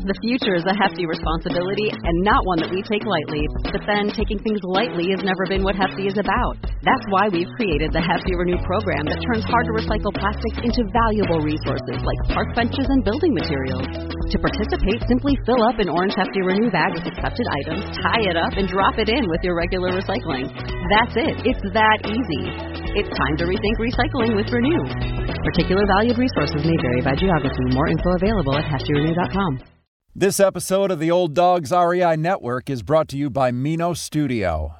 The future is a hefty responsibility and not one that we take lightly. But then taking things lightly has never been what Hefty is about. That's why we've created the Hefty Renew program that turns hard-to-recycle plastics into valuable resources like park benches and building materials. To participate, simply fill up an orange Hefty Renew bag with accepted items, tie it up, and drop it in with your regular recycling. That's it. It's that easy. It's time to rethink recycling with Renew. Particular valued resources may vary by geography. More info available at heftyrenew.com. This episode of the Old Dogs REI Network is brought to you by Mino Studio.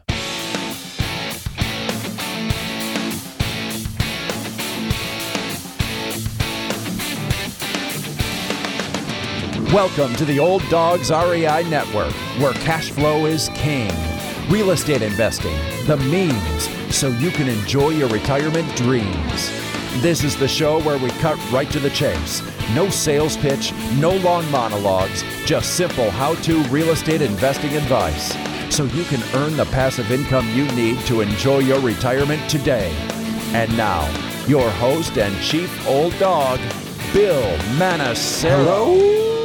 Welcome to the Old Dogs REI Network, where cash flow is king. Real estate investing, the means, so you can enjoy your retirement dreams. This is the show where we cut right to the chase. No sales pitch, no long monologues, just simple how-to real estate investing advice, so you can earn the passive income you need to enjoy your retirement today. And now, your host and chief old dog, Bill Manassero.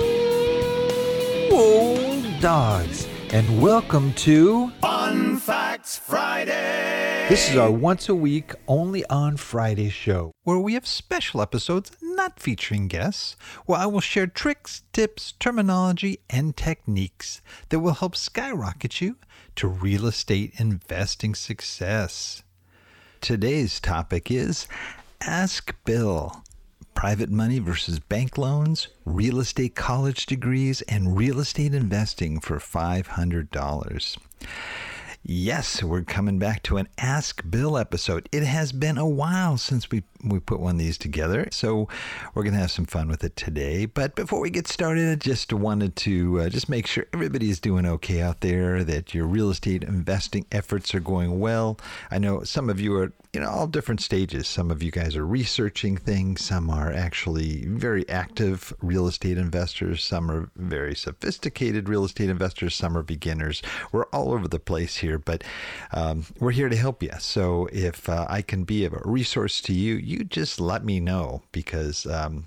Hello, old dogs, and welcome to Fun Facts Friday. This is our once-a-week, only on Friday show, where we have special episodes not featuring guests, where I will share tricks, tips, terminology, and techniques that will help skyrocket you to real estate investing success. Today's topic is Ask Bill. Private money versus bank loans, real estate college degrees, and real estate investing for $500. Yes, we're coming back to an Ask Bill episode. It has been a while since we put one of these together, so we're going to have some fun with it today. But before we get started, I just wanted to just make sure everybody's doing okay out there, that your real estate investing efforts are going well. I know some of you are all different stages. Some of you guys are researching things. Some are actually very active real estate investors. Some are very sophisticated real estate investors. Some are beginners. We're all over the place here, but we're here to help you. So if I can be of a resource to you, you just let me know, because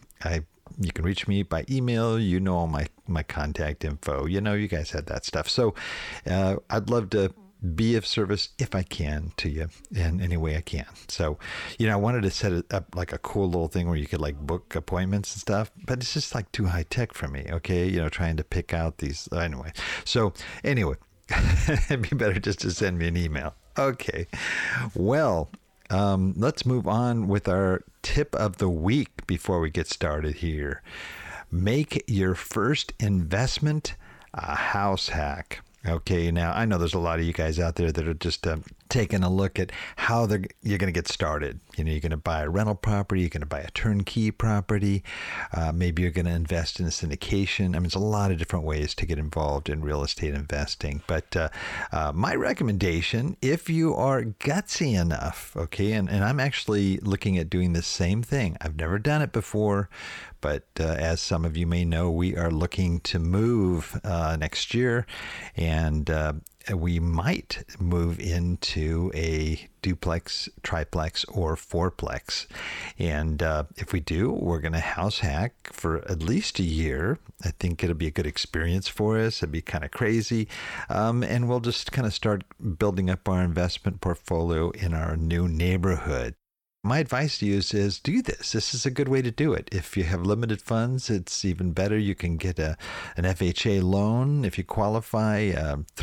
you can reach me by email. You know all my contact info. You guys had that stuff. So I'd love to be of service if I can to you in any way I can. So, I wanted to set it up like a cool little thing where you could like book appointments and stuff, but it's just like too high tech for me. Okay. Trying to pick out these anyway. So anyway, it'd be better just to send me an email. Okay. Well, let's move on with our tip of the week before we get started here. Make your first investment a house hack. Okay, now I know there's a lot of you guys out there that are just taking a look at how you're going to get started. You're going to buy a rental property, you're going to buy a turnkey property, maybe you're going to invest in a syndication. I mean, there's a lot of different ways to get involved in real estate investing. But my recommendation, if you are gutsy enough, okay, and I'm actually looking at doing the same thing. I've never done it before, but as some of you may know, we are looking to move next year, and we might move into a duplex, triplex, or fourplex. And if we do, we're going to house hack for at least a year. I think it'll be a good experience for us. It'd be kind of crazy. And we'll just kind of start building up our investment portfolio in our new neighborhood. My advice to you is do this. This is a good way to do it. If you have limited funds, it's even better. You can get an FHA loan if you qualify,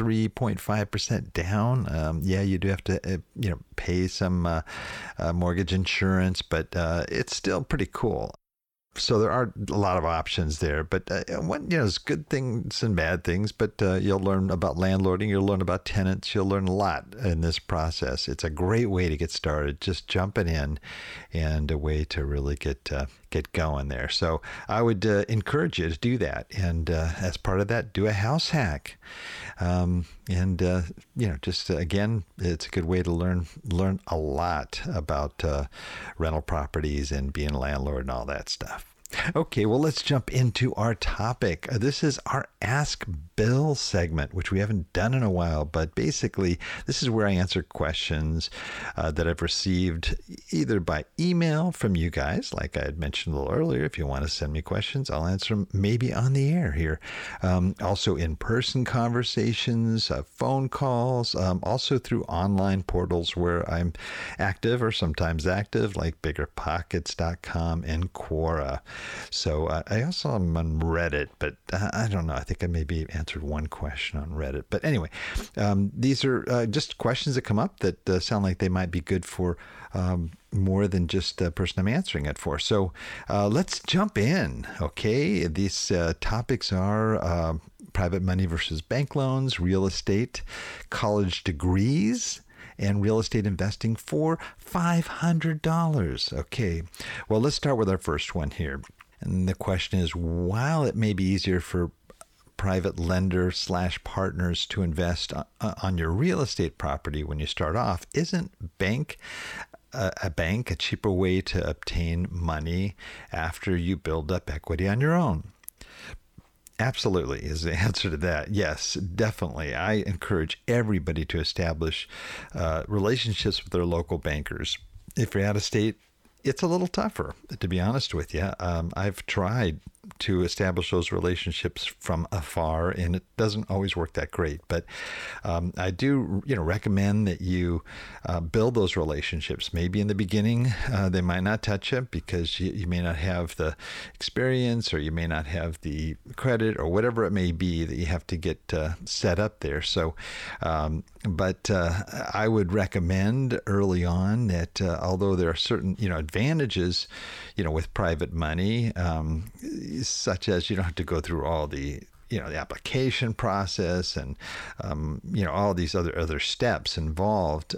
3.5% down. You do have to pay some mortgage insurance, but it's still pretty cool. So there are a lot of options there, but there's good things and bad things, but you'll learn about landlording, you'll learn about tenants, you'll learn a lot in this process. It's a great way to get started, just jumping in, and a way to really get going there. So I would encourage you to do that, and as part of that, do a house hack. Again, it's a good way to learn a lot about rental properties and being a landlord and all that stuff. Okay, well, let's jump into our topic. This is our Ask Bill segment, which we haven't done in a while, but basically, this is where I answer questions that I've received either by email from you guys, like I had mentioned a little earlier. If you want to send me questions, I'll answer them maybe on the air here. Also, in-person conversations, phone calls, also through online portals where I'm active or sometimes active, like BiggerPockets.com and Quora. So I also am on Reddit, but I don't know. I think I maybe answered one question on Reddit. But anyway, these are just questions that come up that sound like they might be good for more than just the person I'm answering it for. So let's jump in, okay? These topics are private money versus bank loans, real estate, college degrees, and real estate investing for $500. Okay, well, let's start with our first one here. And the question is, while it may be easier for private lender / partners to invest on your real estate property when you start off, isn't a bank a cheaper way to obtain money after you build up equity on your own? Absolutely is the answer to that. Yes, definitely. I encourage everybody to establish relationships with their local bankers. If you're out of state, it's a little tougher, to be honest with you. I've tried to establish those relationships from afar, and it doesn't always work that great. But I do, recommend that you build those relationships. Maybe in the beginning, they might not touch you because you may not have the experience, or you may not have the credit, or whatever it may be that you have to get set up there. So, but I would recommend early on that although there are certain, advantages, with private money, such as you don't have to go through all the the application process and all these other steps involved.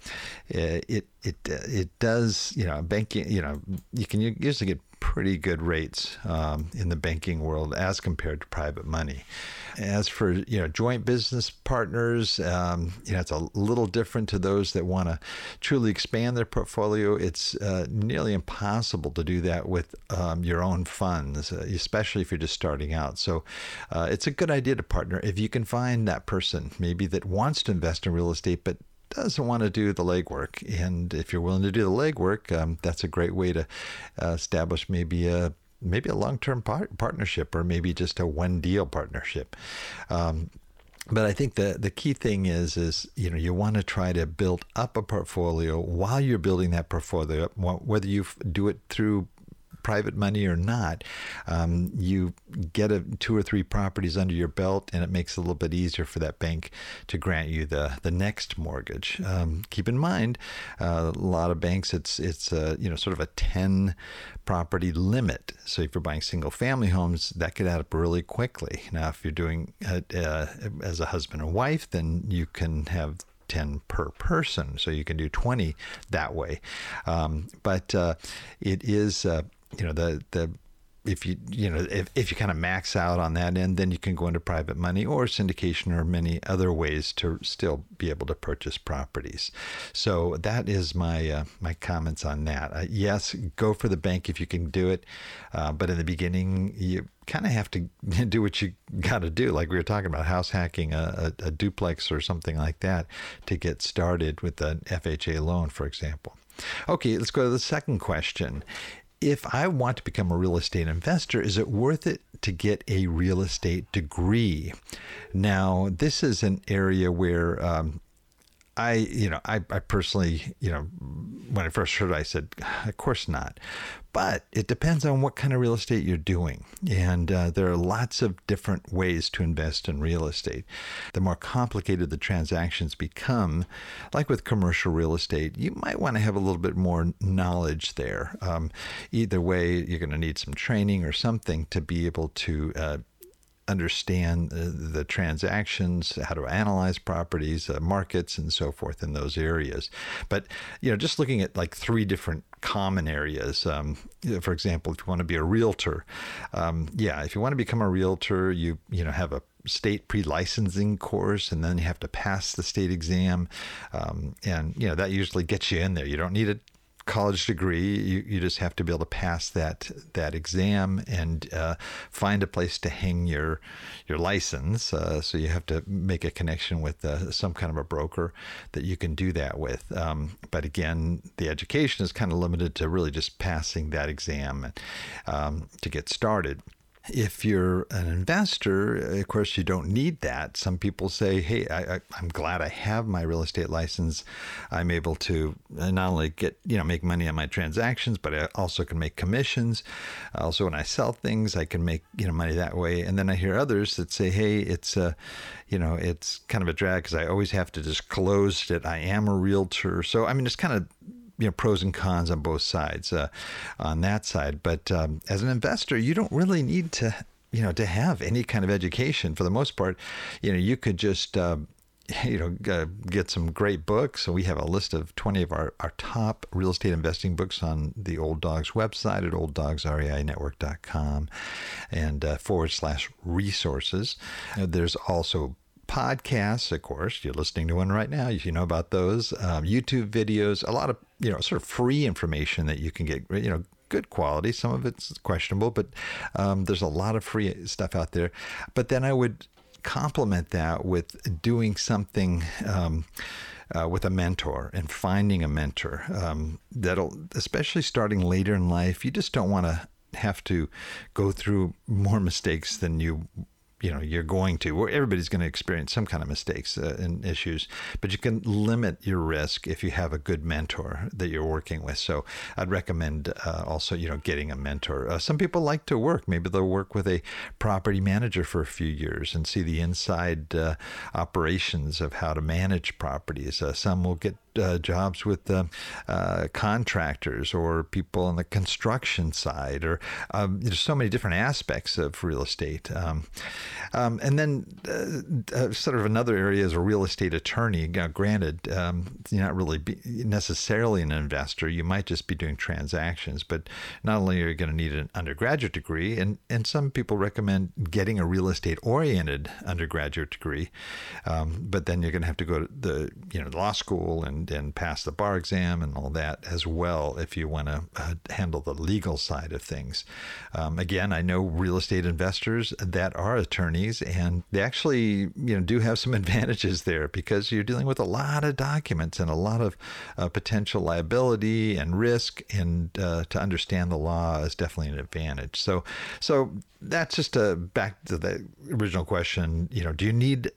It does banking. You can usually get pretty good rates in the banking world as compared to private money. As for joint business partners, it's a little different to those that want to truly expand their portfolio. It's nearly impossible to do that with your own funds, especially if you're just starting out. So it's a good idea to partner if you can find that person maybe that wants to invest in real estate but doesn't want to do the legwork. And if you're willing to do the legwork, that's a great way to establish maybe a long-term partnership, or maybe just a one-deal partnership. But I think the key thing is you want to try to build up a portfolio while you're building that portfolio up, whether you do it through private money or not. You get 2 or 3 properties under your belt, and it makes it a little bit easier for that bank to grant you the next mortgage. Keep in mind, a lot of banks, it's sort of a 10 property limit. So if you're buying single family homes, that could add up really quickly. Now, if you're doing it as a husband and wife, then you can have 10 per person, so you can do 20 that way. But it is if you kind of max out on that end, then you can go into private money or syndication or many other ways to still be able to purchase properties. So that is my comments on that. Yes, go for the bank if you can do it, but in the beginning you kind of have to do what you got to do, like we were talking about, house hacking a duplex or something like that to get started with an FHA loan, for example. Okay, let's go to the second question. If I want to become a real estate investor, is it worth it to get a real estate degree? Now, this is an area where I personally, when I first heard it, I said, of course not. But it depends on what kind of real estate you're doing. And there are lots of different ways to invest in real estate. The more complicated the transactions become, like with commercial real estate, you might want to have a little bit more knowledge there. Either way, you're going to need some training or something to be able to understand the transactions, how to analyze properties, markets, and so forth in those areas. But, just looking at like 3 different common areas. For example, if you want to be a realtor, if you want to become a realtor, you have a state pre-licensing course, and then you have to pass the state exam. And that usually gets you in there. You don't need a college degree. You just have to be able to pass that exam and find a place to hang your license. So you have to make a connection with some kind of a broker that you can do that with. But again, the education is kind of limited to really just passing that exam to get started. If you're an investor, of course, you don't need that. Some people say, hey, I'm glad I have my real estate license. I'm able to not only make money on my transactions, but I also can make commissions. Also, when I sell things, I can make, money that way. And then I hear others that say, hey, it's kind of a drag because I always have to disclose that I am a realtor. So, it's kind of pros and cons on both sides on that side. But as an investor, you don't really need to, to have any kind of education. For the most part, you could just, get some great books. So we have a list of 20 of our top real estate investing books on the Old Dogs website at olddogsreinetwork.com and /resources. There's also podcasts, of course. You're listening to one right now. You know about those. YouTube videos, a lot of, sort of free information that you can get, good quality. Some of it's questionable, but there's a lot of free stuff out there. But then I would complement that with doing something with a mentor and finding a mentor that'll, especially starting later in life, you just don't want to have to go through more mistakes than you're going to, or everybody's going to experience some kind of mistakes and issues, but you can limit your risk if you have a good mentor that you're working with. So I'd recommend also, getting a mentor. Some people like to work. Maybe they'll work with a property manager for a few years and see the inside operations of how to manage properties. Some will get jobs with contractors or people on the construction side, or there's so many different aspects of real estate. And then sort of another area is a real estate attorney. Granted, you're not really necessarily an investor. You might just be doing transactions, but not only are you going to need an undergraduate degree, and some people recommend getting a real estate oriented undergraduate degree, but then you're going to have to go to the law school and pass the bar exam and all that as well if you want to handle the legal side of things. Again, I know real estate investors that are attorneys, and they actually do have some advantages there because you're dealing with a lot of documents and a lot of potential liability and risk, and to understand the law is definitely an advantage. So that's just back to the original question. Do you need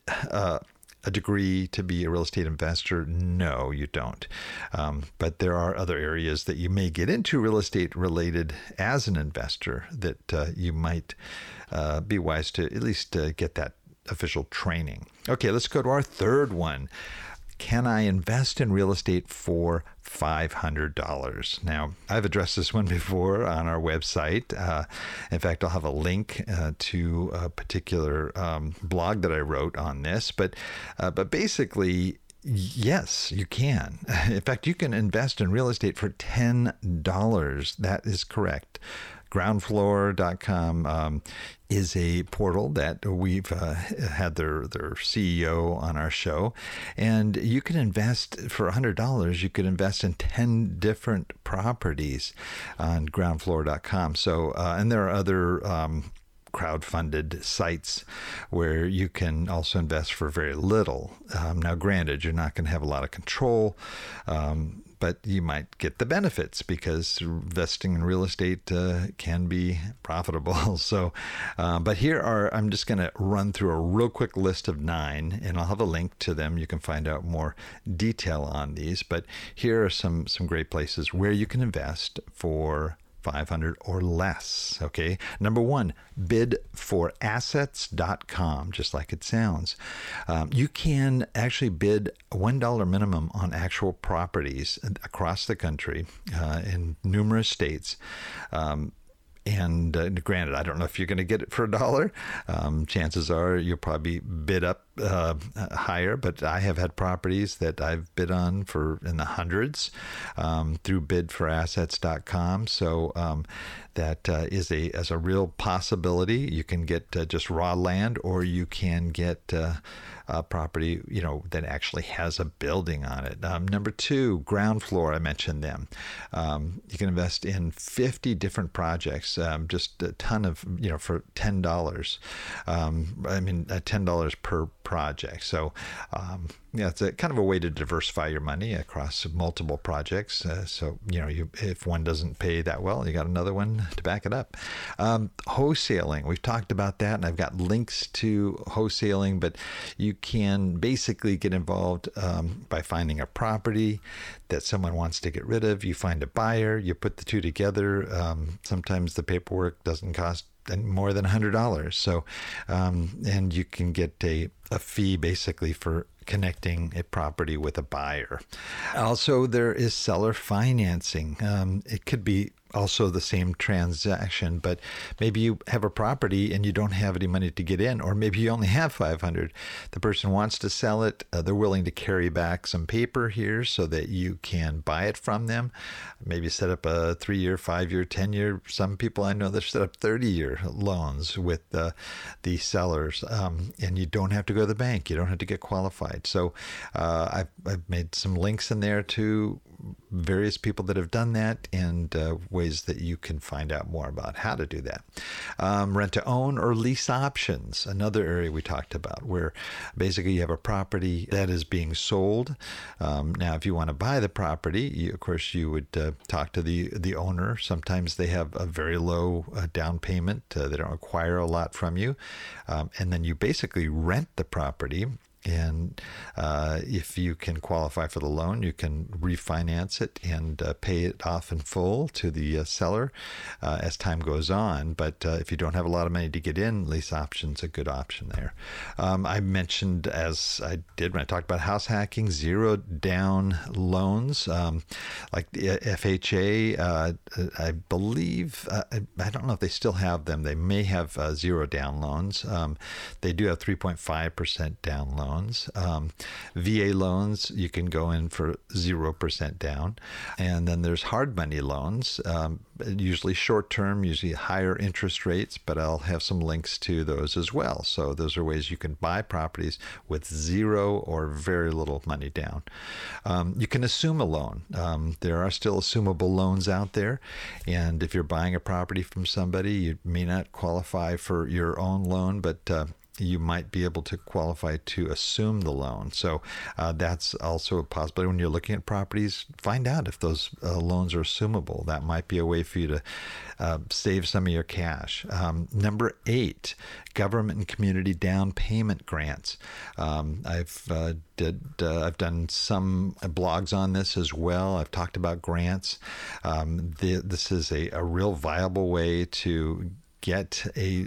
a degree to be a real estate investor? No, you don't. But there are other areas that you may get into real estate related as an investor that you might be wise to at least get that official training. Okay, let's go to our third one. Can I invest in real estate for $500? Now, I've addressed this one before on our website. In fact, I'll have a link to a particular blog that I wrote on this. But basically, yes, you can. In fact, you can invest in real estate for $10. That is correct. Groundfloor.com is a portal that we've had their CEO on our show, and you can invest for $100. You could invest in 10 different properties on Groundfloor.com. So, and there are other crowdfunded sites where you can also invest for very little. Now, granted, you're not going to have a lot of control, but you might get the benefits because investing in real estate can be profitable. So, but I'm just going to run through a real quick list of 9, and I'll have a link to them. You can find out more detail on these. But here are some great places where you can invest for $500 or less. Okay. Number 1, bidforassets.com, just like it sounds. You can actually bid $1 minimum on actual properties across the country in numerous states. And granted, I don't know if you're going to get it for $1. Chances are you'll probably bid up higher, but I have had properties that I've bid on for in the hundreds through bidforassets.com. So that is a real possibility. You can get just raw land, or you can get a property, that actually has a building on it. Number 2, ground floor. I mentioned them. You can invest in 50 different projects, just a ton of, for $10. $10 per project. So, it's a kind of a way to diversify your money across multiple projects. If one doesn't pay that well, you got another one to back it up. Wholesaling. We've talked about that, and I've got links to wholesaling, but you can basically get involved by finding a property that someone wants to get rid of. You find a buyer, you put the two together. Sometimes the paperwork doesn't cost more than $100. So, and you can get a fee basically for connecting a property with a buyer. Also, there is seller financing. It could be also the same transaction, but maybe you have a property and you don't have any money to get in, or maybe you only have $500. The person wants to sell it. They're willing to carry back some paper here so that you can buy it from them. Maybe set up a 3-year, 5-year, 10-year. Some people I know that set up 30-year loans with the sellers, and you don't have to go to the bank. You don't have to get qualified. So I've made some links in there to various people that have done that, and ways that you can find out more about how to do that. Rent to own or lease options, another area we talked about, where basically you have a property that is being sold. Now, if you want to buy the property, of course, you would talk to the owner. Sometimes they have a very low down payment. They don't require a lot from you. And then you basically rent the property. And if you can qualify for the loan, you can refinance it and pay it off in full to the seller as time goes on. But if you don't have a lot of money to get in, lease option's a good option there. I mentioned, as I did when I talked about house hacking, zero down loans, like the FHA. I believe, I don't know if they still have them. They may have zero down loans. They do have 3.5% down loans. VA loans, you can go in for 0% down. And then there's hard money loans, usually short term, usually higher interest rates, but I'll have some links to those as well. So those are ways you can buy properties with zero or very little money down. You can assume a loan. There are still assumable loans out there. And if you're buying a property from somebody, you may not qualify for your own loan, but you might be able to qualify to assume the loan. So that's also a possibility. When you're looking at properties, find out if those loans are assumable. That might be a way for you to save some of your cash. Number 8, government and community down payment grants. I've done some blogs on this as well. I've talked about grants. This is a real viable way to get a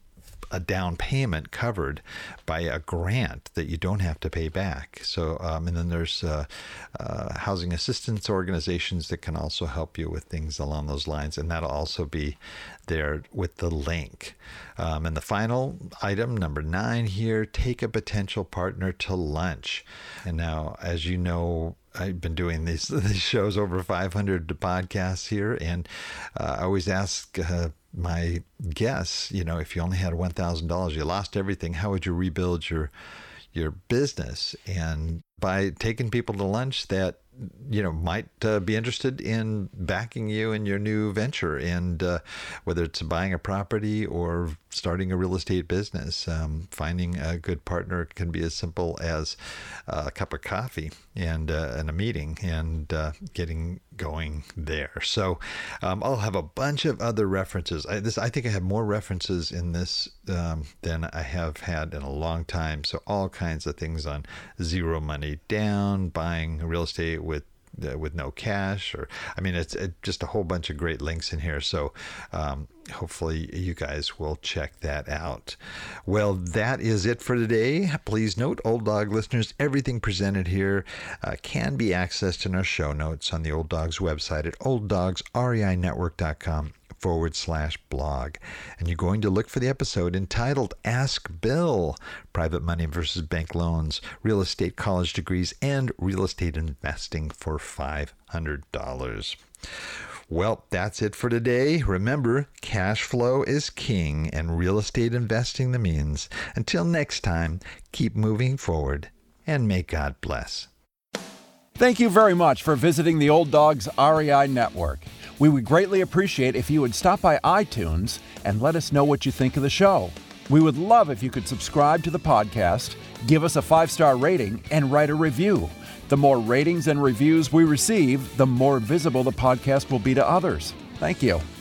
down payment covered by a grant that you don't have to pay back. So, and then there's housing assistance organizations that can also help you with things along those lines, and that'll also be there with the link. And the final item, number 9 here, take a potential partner to lunch. And now, as you know, I've been doing these shows, over 500 podcasts here, and I always ask my guests, if you only had $1,000, you lost everything, how would you rebuild your business? And by taking people to lunch that might be interested in backing you in your new venture, and whether it's buying a property or starting a real estate business, finding a good partner can be as simple as a cup of coffee and a meeting, and getting going there. So I'll have a bunch of other references. I think I have more references in this than I have had in a long time. So all kinds of things on zero money down, buying real estate with no cash, it's just a whole bunch of great links in here. So hopefully you guys will check that out. Well, that is it for today. Please note, Old Dog listeners, everything presented here can be accessed in our show notes on the Old Dogs website at olddogsreinetwork.com. www.realestateconsulting.com/blog. And you're going to look for the episode entitled Ask Bill, Private Money versus Bank Loans, Real Estate College Degrees, and Real Estate Investing for $500. Well, that's it for today. Remember, cash flow is king and real estate investing the means. Until next time, keep moving forward and may God bless. Thank you very much for visiting the Old Dogs REI Network. We would greatly appreciate if you would stop by iTunes and let us know what you think of the show. We would love if you could subscribe to the podcast, give us a 5-star rating, and write a review. The more ratings and reviews we receive, the more visible the podcast will be to others. Thank you.